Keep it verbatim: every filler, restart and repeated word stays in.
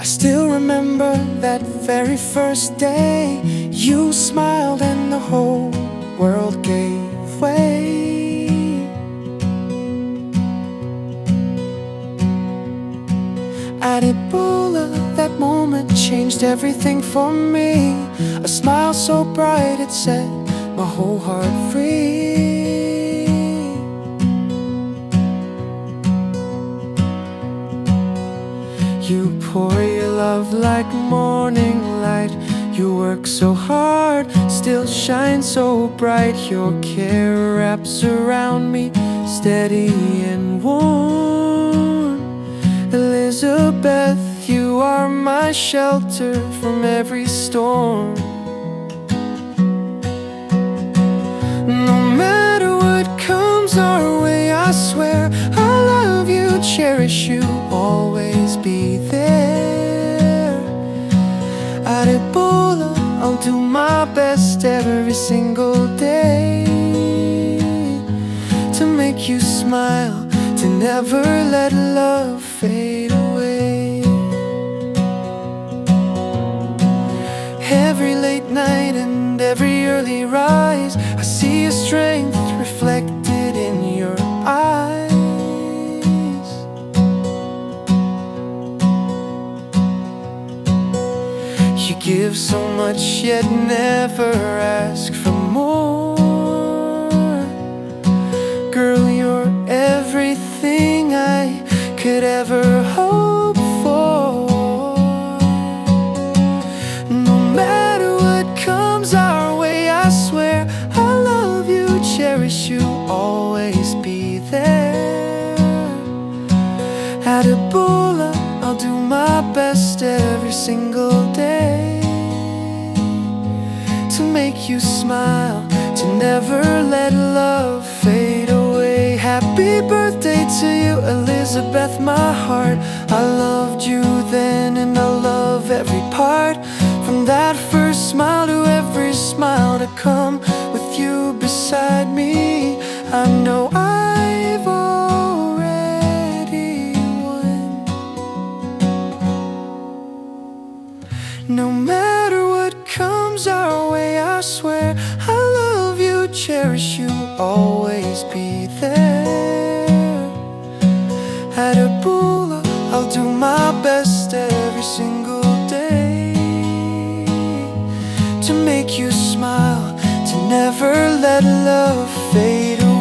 still remember that very first day. You smiled and the whole world gave way. At Ebola, that moment changed everything for me. A smile so bright it set my whole heart free. You pour your love like morning light. You work so hard, still shine so bright. Your care wraps around me, steady and warm. Elizabeth, you are my shelter from every storm. No matter what comes our way, I swear I love you, cherish you, always be there. At Ebola, I'll do my best every single day to make you smile, to never let love fade away. Every late night and every early rise, I see your strength reflected in your eyes. You give so much yet never ask for more. Girl, you're everything I could ever hope for. No matter what comes our way, I swear I love you, cherish you, always be there. At Ebola, I'll do my best every single day to make you smile, to never let love fade away. Happy birthday to you, Elizabeth, my heart. I loved you then and I love every part. From that first smile to every smile to come with you beside me. I know I've already won. No matter what comes our way, I swear I love you, cherish you, always be there. At Ebola, I'll do my best every single day to make you smile, to never let love fade away.